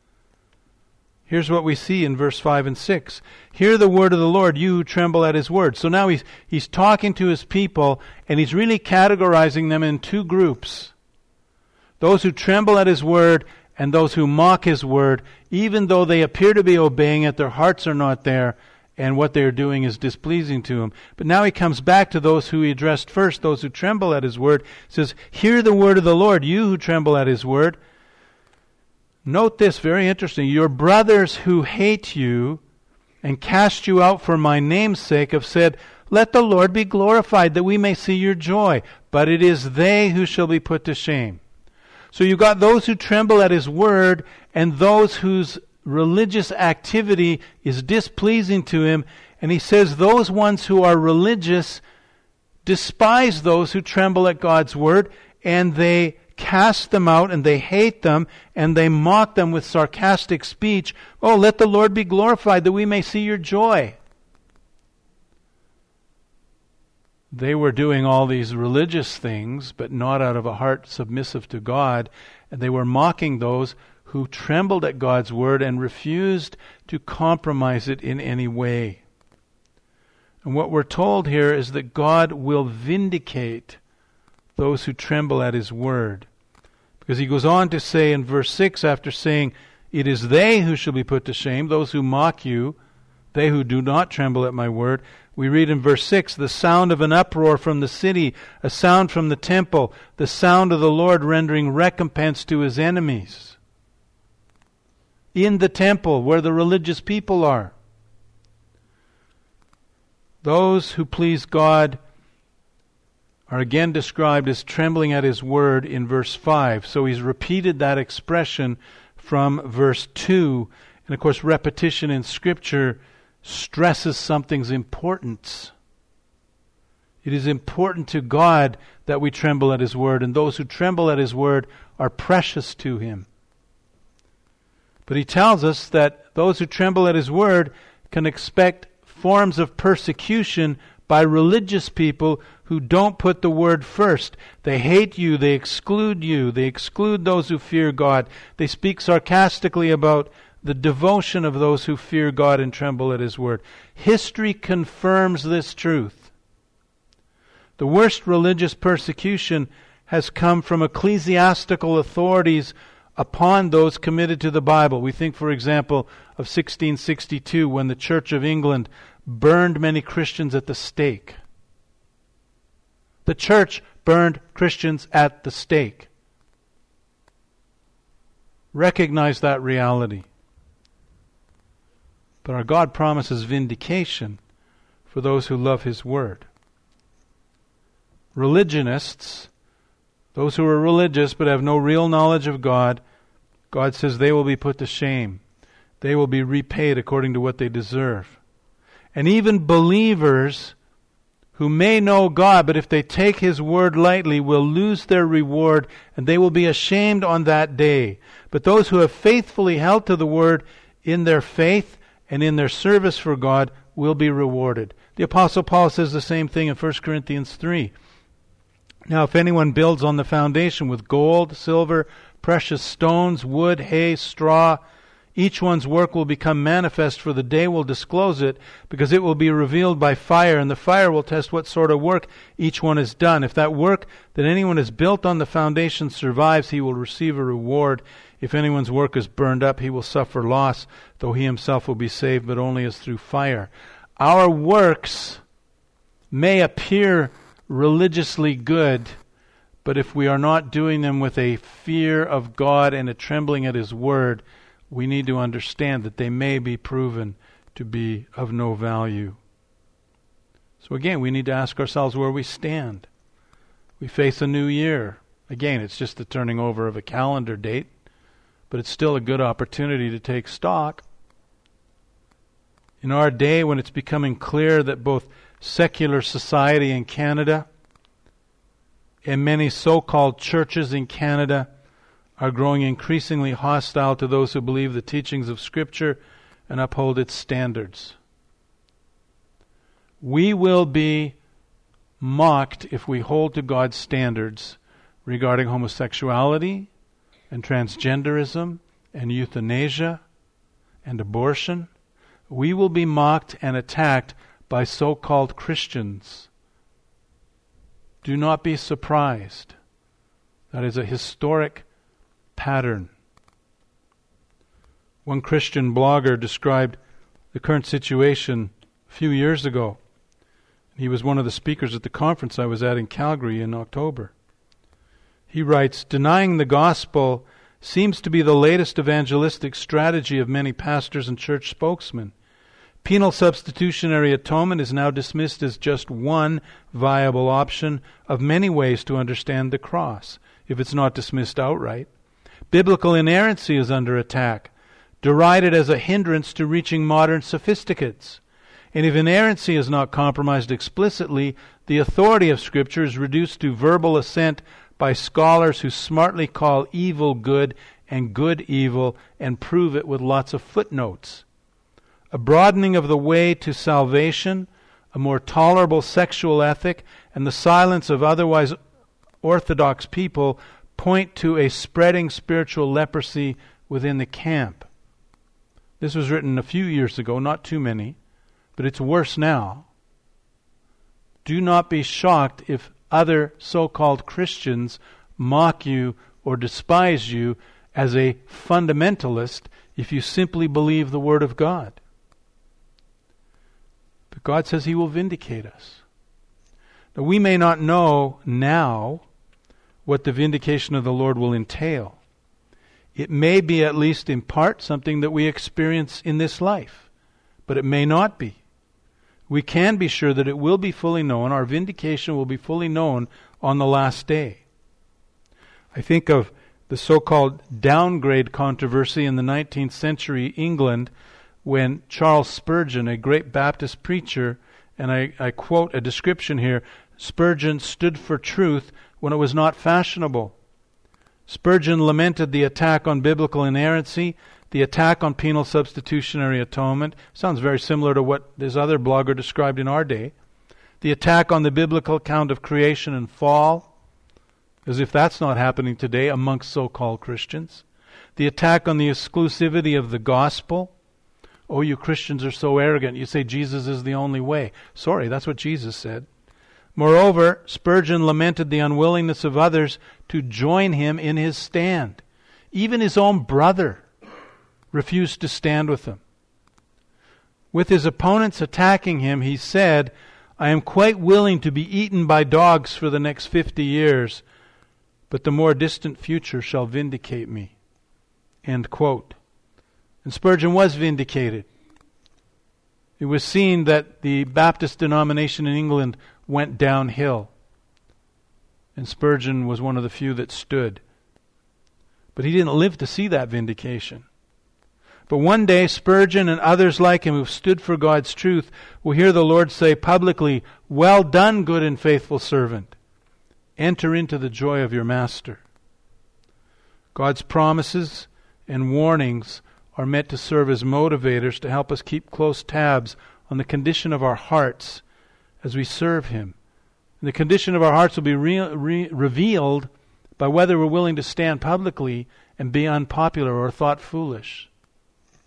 Here's what we see in verse 5 and 6. Hear the word of the Lord, you who tremble at His word. So now he's talking to His people, and He's really categorizing them in two groups. Those who tremble at His word and those who mock His word, even though they appear to be obeying it, their hearts are not there, and what they are doing is displeasing to Him. But now He comes back to those who He addressed first, those who tremble at His word. He says, hear the word of the Lord, you who tremble at His word. Note this, very interesting. Your brothers who hate you and cast you out for my name's sake have said, let the Lord be glorified, that we may see your joy. But it is they who shall be put to shame. So you've got those who tremble at His word and those whose religious activity is displeasing to Him. And He says those ones who are religious despise those who tremble at God's word, and they cast them out and they hate them and they mock them with sarcastic speech. Oh, let the Lord be glorified, that we may see your joy. They were doing all these religious things, but not out of a heart submissive to God. And they were mocking those who trembled at God's word and refused to compromise it in any way. And what we're told here is that God will vindicate those who tremble at His word. Because He goes on to say in verse 6, after saying, it is they who shall be put to shame, those who mock you, they who do not tremble at my word. We read in verse 6, the sound of an uproar from the city, a sound from the temple, the sound of the Lord rendering recompense to His enemies. In the temple, where the religious people are. Those who please God are again described as trembling at His word in verse 5. So He's repeated that expression from verse 2. And of course, repetition in Scripture stresses something's importance. It is important to God that we tremble at His word, and those who tremble at His word are precious to Him. But He tells us that those who tremble at His word can expect forms of persecution by religious people who don't put the word first. They hate you, they exclude those who fear God. They speak sarcastically about the devotion of those who fear God and tremble at His word. History confirms this truth. The worst religious persecution has come from ecclesiastical authorities upon those committed to the Bible. We think, for example, of 1662, when the Church of England burned many Christians at the stake. The church burned Christians at the stake. Recognize that reality. But our God promises vindication for those who love His word. Religionists, those who are religious but have no real knowledge of God, God says they will be put to shame. They will be repaid according to what they deserve. And even believers who may know God, but if they take His word lightly, will lose their reward, and they will be ashamed on that day. But those who have faithfully held to the word in their faith and in their service for God will be rewarded. The Apostle Paul says the same thing in 1 Corinthians 3. Now, if anyone builds on the foundation with gold, silver, precious stones, wood, hay, straw, Each one's work will become manifest, for the day will disclose it, because it will be revealed by fire, and the fire will test what sort of work each one has done. If that work that anyone has built on the foundation survives, he will receive a reward. If anyone's work is burned up, he will suffer loss, though he himself will be saved, but only as through fire. Our works may appear religiously good, but if we are not doing them with a fear of God and a trembling at His word, we need to understand that they may be proven to be of no value. So again, we need to ask ourselves where we stand. We face a new year. Again, it's just the turning over of a calendar date, but it's still a good opportunity to take stock. In our day, when it's becoming clear that both secular society in Canada and many so-called churches in Canada are growing increasingly hostile to those who believe the teachings of Scripture and uphold its standards. We will be mocked if we hold to God's standards regarding homosexuality and transgenderism and euthanasia and abortion. We will be mocked and attacked by so-called Christians. Do not be surprised. That is a historic pattern. One Christian blogger described the current situation a few years ago. He was one of the speakers at the conference I was at in Calgary in October. He writes, "Denying the gospel seems to be the latest evangelistic strategy of many pastors and church spokesmen. Penal substitutionary atonement is now dismissed as just one viable option of many ways to understand the cross, if it's not dismissed outright. Biblical inerrancy is under attack, derided as a hindrance to reaching modern sophisticates. And if inerrancy is not compromised explicitly, the authority of Scripture is reduced to verbal assent by scholars who smartly call evil good and good evil and prove it with lots of footnotes. A broadening of the way to salvation, a more tolerable sexual ethic, and the silence of otherwise orthodox people point to a spreading spiritual leprosy within the camp." This was written a few years ago, not too many, but it's worse now. Do not be shocked if other so-called Christians mock you or despise you as a fundamentalist if you simply believe the Word of God. But God says He will vindicate us. Now, we may not know now what the vindication of the Lord will entail. It may be, at least in part, something that we experience in this life, but it may not be. We can be sure that it will be fully known, our vindication will be fully known on the last day. I think of the so-called downgrade controversy in the 19th century England when Charles Spurgeon, a great Baptist preacher, and I quote a description here, Spurgeon stood for truth when it was not fashionable. Spurgeon lamented the attack on biblical inerrancy, the attack on penal substitutionary atonement. Sounds very similar to what this other blogger described in our day. The attack on the biblical account of creation and fall, as if that's not happening today amongst so-called Christians. The attack on the exclusivity of the gospel. Oh, you Christians are so arrogant. You say Jesus is the only way. Sorry, that's what Jesus said. Moreover, Spurgeon lamented the unwillingness of others to join him in his stand. Even his own brother refused to stand with him. With his opponents attacking him, he said, "I am quite willing to be eaten by dogs for the next 50 years, but the more distant future shall vindicate me." End quote. And Spurgeon was vindicated. It was seen that the Baptist denomination in England went downhill. And Spurgeon was one of the few that stood. But he didn't live to see that vindication. But one day, Spurgeon and others like him who've stood for God's truth will hear the Lord say publicly, "Well done, good and faithful servant. Enter into the joy of your master." God's promises and warnings are meant to serve as motivators to help us keep close tabs on the condition of our hearts as we serve Him. And the condition of our hearts will be revealed by whether we're willing to stand publicly and be unpopular or thought foolish.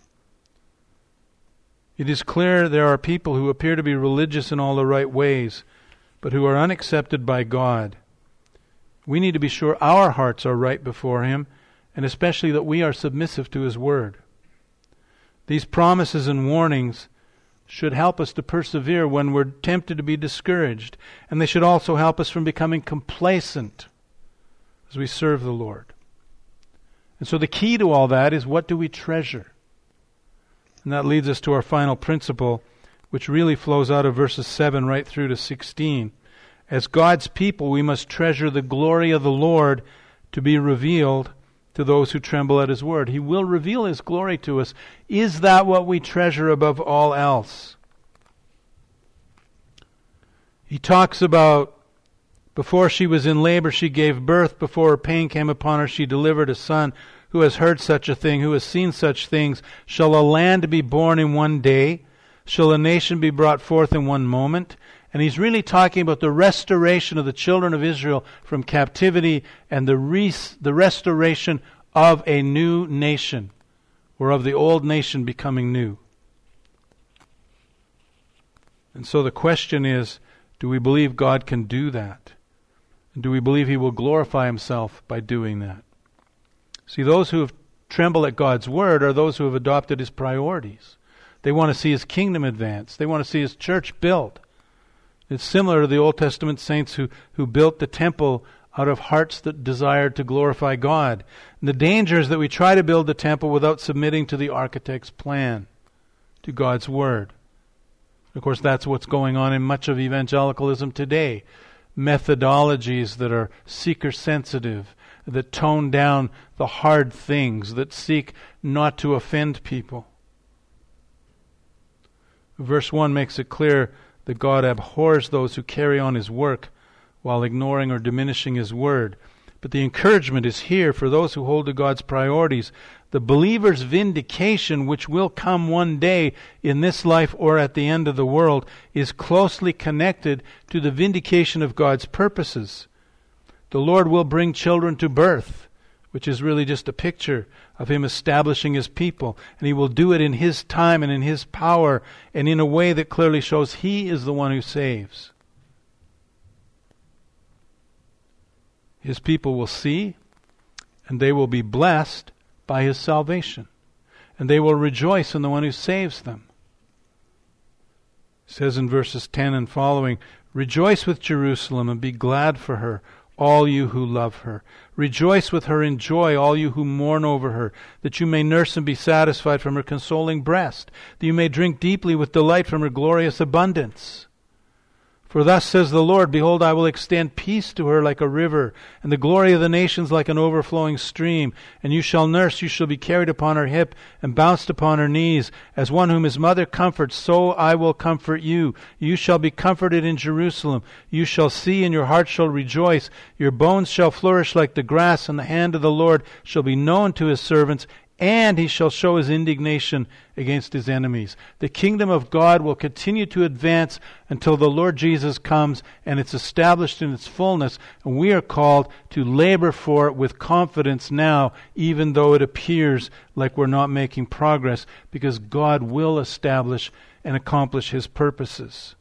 It is clear there are people who appear to be religious in all the right ways, but who are unaccepted by God. We need to be sure our hearts are right before Him, and especially that we are submissive to His Word. These promises and warnings should help us to persevere when we're tempted to be discouraged, and they should also help us from becoming complacent as we serve the Lord. And so the key to all that is, what do we treasure? And that leads us to our final principle, which really flows out of verses 7 right through to 16. As God's people, we must treasure the glory of the Lord to be revealed to those who tremble at His word. He will reveal His glory to us. Is that what we treasure above all else? He talks about, before she was in labor, she gave birth. Before her pain came upon her, she delivered a son. Who has heard such a thing? Who has seen such things? Shall a land be born in one day? Shall a nation be brought forth in one moment? And he's really talking about the restoration of the children of Israel from captivity and the restoration of a new nation, or of the old nation becoming new. And so the question is, do we believe God can do that? And do we believe He will glorify Himself by doing that? See, those who have trembled at God's word are those who have adopted His priorities. They want to see His kingdom advance. They want to see His church built. It's similar to the Old Testament saints who built the temple out of hearts that desired to glorify God. And the danger is that we try to build the temple without submitting to the architect's plan, to God's word. Of course, that's what's going on in much of evangelicalism today. Methodologies that are seeker-sensitive, that tone down the hard things, that seek not to offend people. Verse 1 makes it clear that God abhors those who carry on His work while ignoring or diminishing His word. But the encouragement is here for those who hold to God's priorities. The believer's vindication, which will come one day in this life or at the end of the world, is closely connected to the vindication of God's purposes. The Lord will bring children to birth, which is really just a picture of Him establishing His people. And He will do it in His time and in His power and in a way that clearly shows He is the one who saves. His people will see, and they will be blessed by His salvation. And they will rejoice in the one who saves them. It says in verses 10 and following, "Rejoice with Jerusalem and be glad for her, all you who love her. Rejoice with her in joy, all you who mourn over her, that you may nurse and be satisfied from her consoling breast, that you may drink deeply with delight from her glorious abundance. For thus says the Lord, behold, I will extend peace to her like a river, and the glory of the nations like an overflowing stream. And you shall nurse, you shall be carried upon her hip, and bounced upon her knees. As one whom his mother comforts, so I will comfort you. You shall be comforted in Jerusalem. You shall see, and your heart shall rejoice. Your bones shall flourish like the grass, and the hand of the Lord shall be known to His servants, and He shall show His indignation against His enemies." The kingdom of God will continue to advance until the Lord Jesus comes and it's established in its fullness, and we are called to labor for it with confidence now, even though it appears like we're not making progress, because God will establish and accomplish His purposes.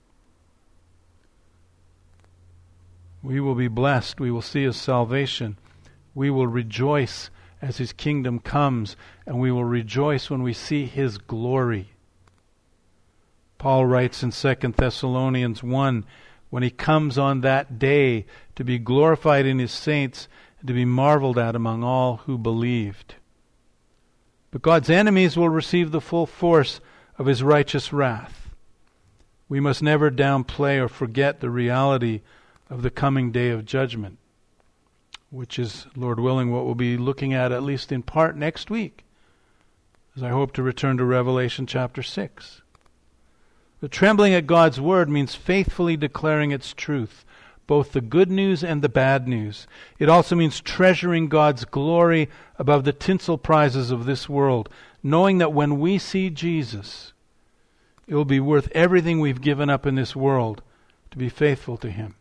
We will be blessed. We will see His salvation. We will rejoice as His kingdom comes, and we will rejoice when we see His glory. Paul writes in 2 Thessalonians 1, when He comes on that day to be glorified in His saints and to be marveled at among all who believed. But God's enemies will receive the full force of His righteous wrath. We must never downplay or forget the reality of the coming day of judgment, which is, Lord willing, what we'll be looking at least in part next week, as I hope to return to Revelation chapter 6. The trembling at God's word means faithfully declaring its truth, both the good news and the bad news. It also means treasuring God's glory above the tinsel prizes of this world, knowing that when we see Jesus, it will be worth everything we've given up in this world to be faithful to Him.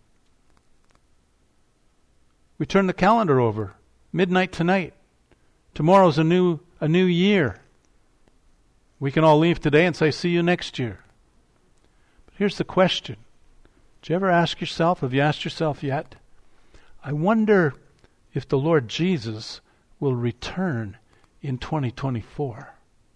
We turn the calendar over. Midnight tonight. Tomorrow's a new year. We can all leave today and say, see you next year. But here's the question. Did you ever ask yourself, have you asked yourself yet? I wonder if the Lord Jesus will return in 2024.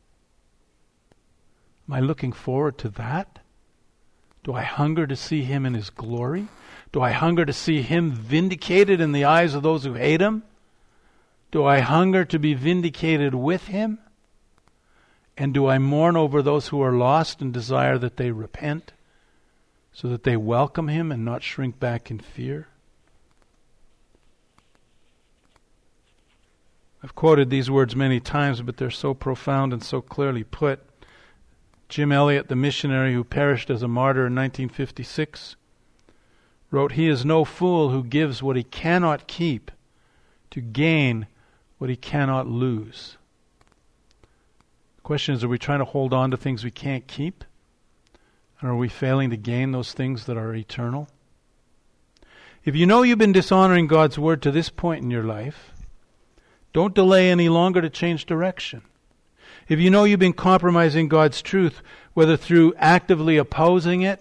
Am I looking forward to that? Do I hunger to see Him in His glory? Do I hunger to see Him vindicated in the eyes of those who hate Him? Do I hunger to be vindicated with Him? And do I mourn over those who are lost and desire that they repent so that they welcome Him and not shrink back in fear? I've quoted these words many times, but they're so profound and so clearly put. Jim Elliot, the missionary who perished as a martyr in 1956, wrote, "He is no fool who gives what he cannot keep to gain what he cannot lose." The question is, are we trying to hold on to things we can't keep? And are we failing to gain those things that are eternal? If you know you've been dishonoring God's word to this point in your life, don't delay any longer to change direction. If you know you've been compromising God's truth, whether through actively opposing it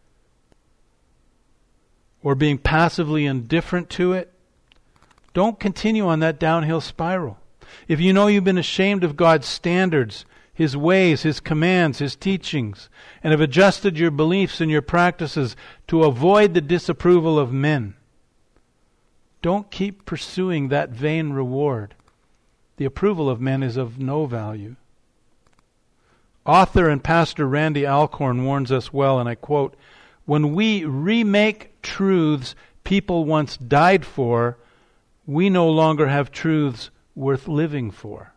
or being passively indifferent to it, don't continue on that downhill spiral. If you know you've been ashamed of God's standards, His ways, His commands, His teachings, and have adjusted your beliefs and your practices to avoid the disapproval of men, don't keep pursuing that vain reward. The approval of men is of no value. Author and pastor Randy Alcorn warns us well, and I quote, "When we remake truths people once died for, we no longer have truths worth living for."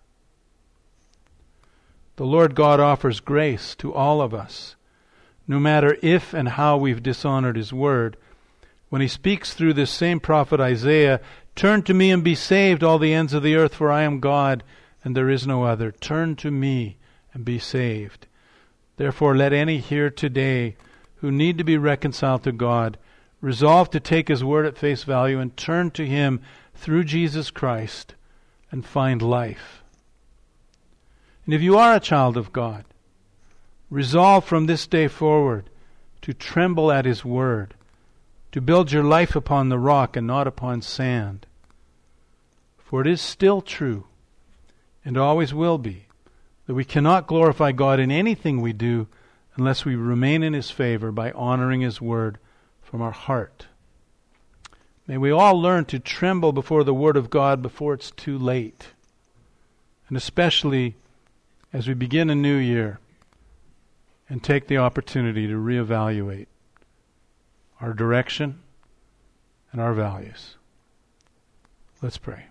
The Lord God offers grace to all of us, no matter if and how we've dishonored His word. When He speaks through this same prophet Isaiah, "Turn to me and be saved, all the ends of the earth, for I am God, and there is no other. Turn to me and be saved." Therefore, let any here today who need to be reconciled to God resolve to take His word at face value and turn to Him through Jesus Christ and find life. And if you are a child of God, resolve from this day forward to tremble at His word, to build your life upon the rock and not upon sand. For it is still true, and always will be, that we cannot glorify God in anything we do unless we remain in His favor by honoring His word from our heart. May we all learn to tremble before the word of God before it's too late. And especially as we begin a new year and take the opportunity to reevaluate our direction and our values. Let's pray.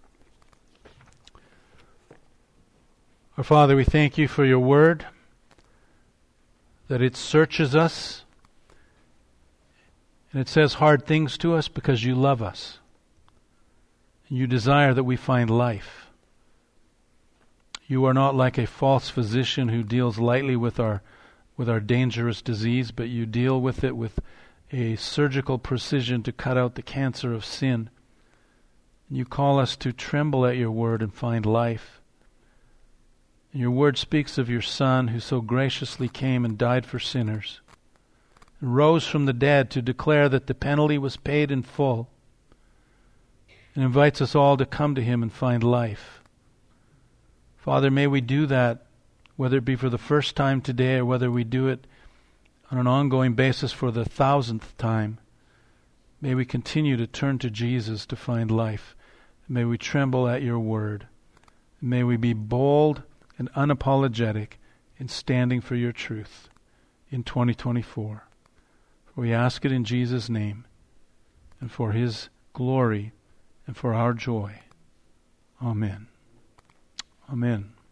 Our Father, we thank You for Your word, that it searches us, and it says hard things to us because You love us. And You desire that we find life. You are not like a false physician who deals lightly with our dangerous disease, but You deal with it with a surgical precision to cut out the cancer of sin. And You call us to tremble at Your word and find life. And Your word speaks of Your Son who so graciously came and died for sinners and rose from the dead to declare that the penalty was paid in full, and invites us all to come to Him and find life. Father, may we do that, whether it be for the first time today or whether we do it on an ongoing basis for the 1,000th time. May we continue to turn to Jesus to find life. May we tremble at Your word. May we be bold and unapologetic in standing for Your truth in 2024. For we ask it in Jesus' name and for His glory and for our joy. Amen. Amen.